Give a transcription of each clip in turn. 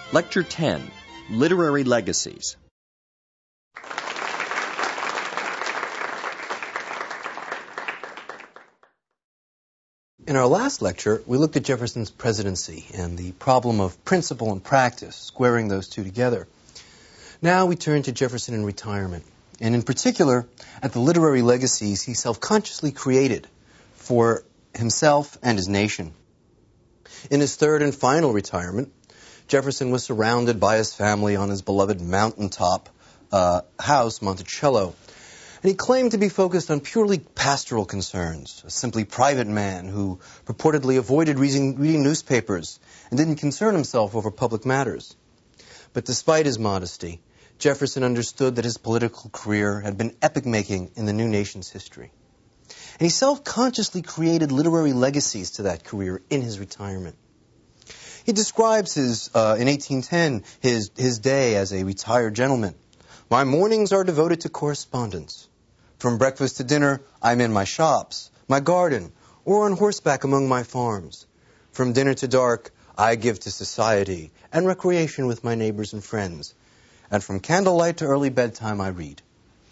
Lecture 10, Literary Legacies. In our last lecture, we looked at Jefferson's presidency and the problem of principle and practice, squaring those two together. Now we turn to Jefferson in retirement, and in particular, at the literary legacies he self-consciously created for himself and his nation. In his third and final retirement, Jefferson was surrounded by his family on his beloved mountaintop house, Monticello. And he claimed to be focused on purely pastoral concerns, a simply private man who purportedly avoided reading newspapers and didn't concern himself over public matters. But despite his modesty, Jefferson understood that his political career had been epoch-making in the new nation's history. And he self-consciously created literary legacies to that career in his retirement. He describes in 1810, his day as a retired gentleman. My mornings are devoted to correspondence. From breakfast to dinner, I'm in my shops, my garden, or on horseback among my farms. From dinner to dark, I give to society and recreation with my neighbors and friends. And from candlelight to early bedtime, I read.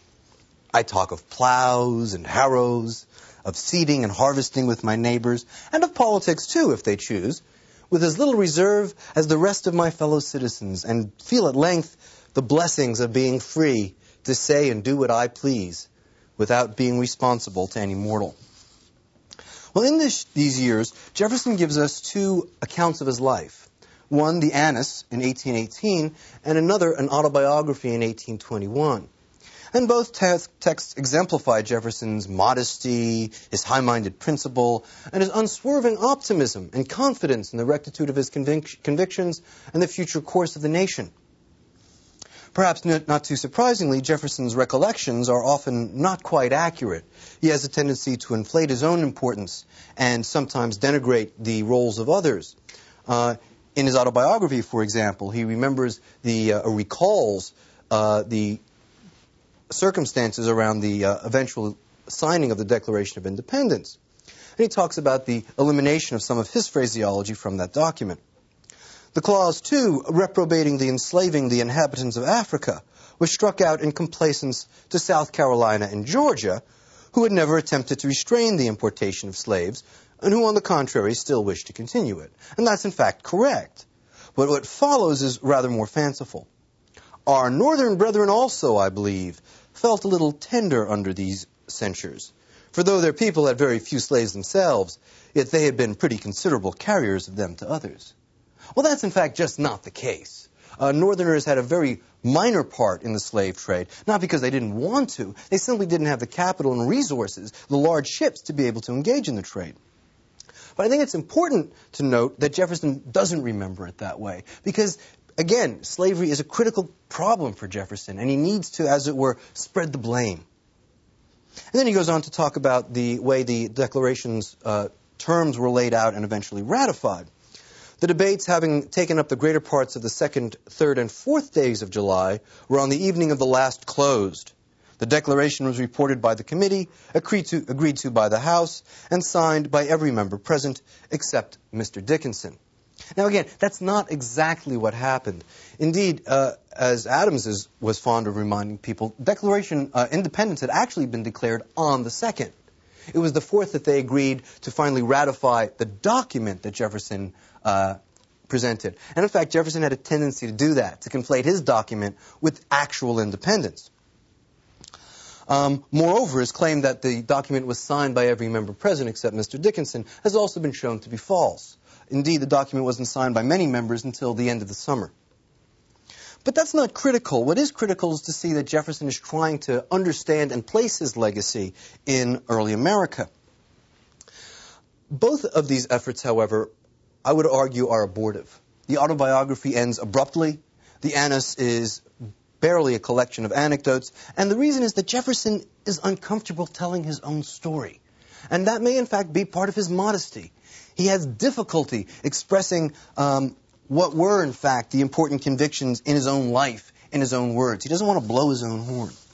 I talk of plows and harrows, of seeding and harvesting with my neighbors, and of politics too, if they choose, with as little reserve as the rest of my fellow citizens, and feel at length the blessings of being free to say and do what I please, without being responsible to any mortal. Well, in these years, Jefferson gives us two accounts of his life. One, the Annus in 1818, and another, an autobiography in 1821. And both texts exemplify Jefferson's modesty, his high-minded principle, and his unswerving optimism and confidence in the rectitude of his convictions and the future course of the nation. Perhaps not too surprisingly, Jefferson's recollections are often not quite accurate. He has a tendency to inflate his own importance and sometimes denigrate the roles of others. In his autobiography, for example, he recalls the circumstances around the eventual signing of the Declaration of Independence. And he talks about the elimination of some of his phraseology from that document. The clause 2, reprobating the enslaving the inhabitants of Africa, was struck out in complaisance to South Carolina and Georgia, who had never attempted to restrain the importation of slaves, and who, on the contrary, still wished to continue it. And that's, in fact, correct. But what follows is rather more fanciful. Our northern brethren also, I believe, felt a little tender under these censures. For though their people had very few slaves themselves, yet they had been pretty considerable carriers of them to others. Well, that's in fact just not the case. Northerners had a very minor part in the slave trade, not because they didn't want to. They simply didn't have the capital and resources, the large ships, to be able to engage in the trade. But I think it's important to note that Jefferson doesn't remember it that way, because, again, slavery is a critical problem for Jefferson, and he needs to, as it were, spread the blame. And then he goes on to talk about the way the Declaration's terms were laid out and eventually ratified. The debates, having taken up the greater parts of the 2nd, 3rd, and 4th days of July, were on the evening of the last closed. The Declaration was reported by the committee, agreed to by the House, and signed by every member present except Mr. Dickinson. Now again, that's not exactly what happened. Indeed, as Adams was fond of reminding people, Declaration independence had actually been declared on the 2nd. It was the 4th that they agreed to finally ratify the document that Jefferson presented. And in fact, Jefferson had a tendency to do that, to conflate his document with actual independence. Moreover, his claim that the document was signed by every member present except Mr. Dickinson has also been shown to be false. Indeed, the document wasn't signed by many members until the end of the summer. But that's not critical. What is critical is to see that Jefferson is trying to understand and place his legacy in early America. Both of these efforts, however, I would argue are abortive. The autobiography ends abruptly. The Annus is barely a collection of anecdotes. And the reason is that Jefferson is uncomfortable telling his own story. And that may, in fact, be part of his modesty. He has difficulty expressing what were, in fact, the important convictions in his own life, in his own words. He doesn't want to blow his own horn.